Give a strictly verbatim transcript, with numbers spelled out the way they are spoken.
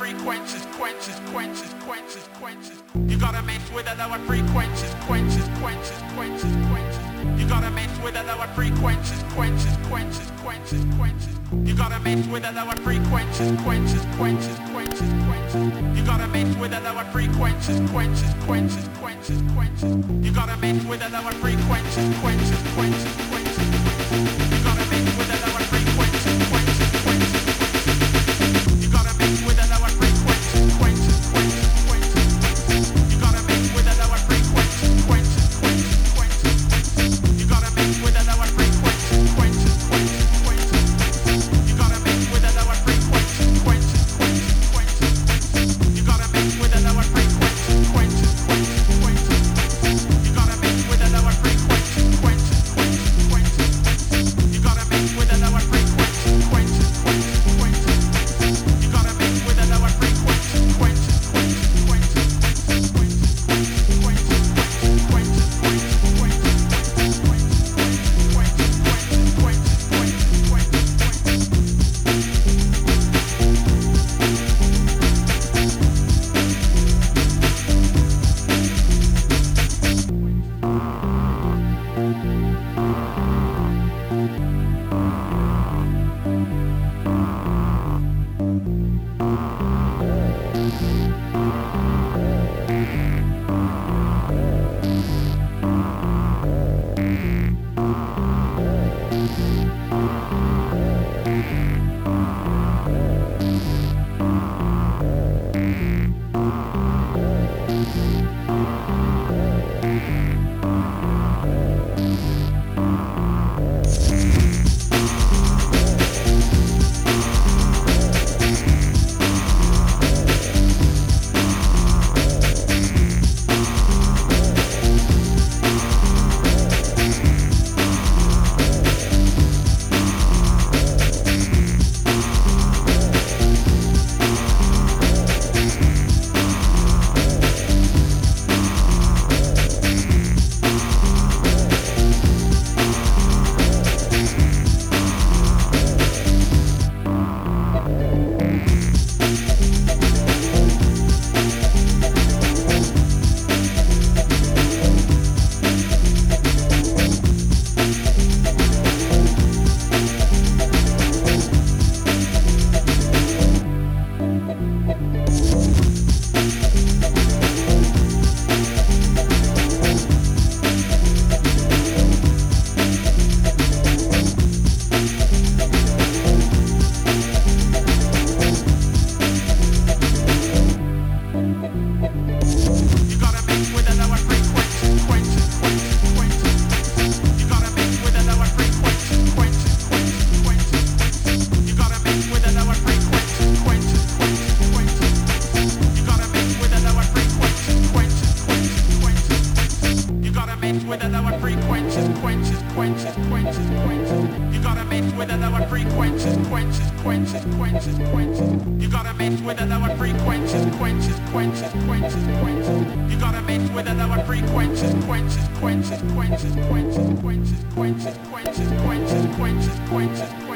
frequencies, quenches, quenches, quenches, quenches. You gotta mix with the lower frequencies, quenches, quenches, quenches, quenches. You gotta mix with the lower frequencies, quenches, quenches, quenches, quenches. You gotta mix with the lower frequencies, quenches, quenches, quenches, quenches. You gotta mix with the lower frequencies, quenches, quenches, quenches, quenches. You gotta mix with the lower frequencies, quenches, quenches, quenches, quenches. You gotta mix with the lower frequencies, quenches, quenches, quenches. You gotta mix with the lower frequencies, quenches, quenches, quenches. You gotta mix with the lower frequencies, quenches, quenches, quenches. You gotta mix with the lower frequencies, quenches, quenches, quenches. You gotta mix with the lower frequencies, quenches, quenches, quenches. You gotta mix with the lower frequencies, quenches, quenches, quenches. You gotta mix with the lower frequencies, quenches, quenches, quenches. You gotta mix with the lower frequencies, quenches, quenches, quenches. You gotta mix with the lower frequencies, quenches, quenches, quenches. With the lower frequencies, quenches, quenches, quenches, quenches. You gotta mix with the lower frequencies, quenches, quenches, quenches, quenches. You gotta mix with the lower frequencies, quenches, quenches, quenches, quenches. You gotta mix with the lower frequencies, quenches, quenches, quenches, quenches, quenches, quenches, quenches, quenches, quenches, quenches, quenches.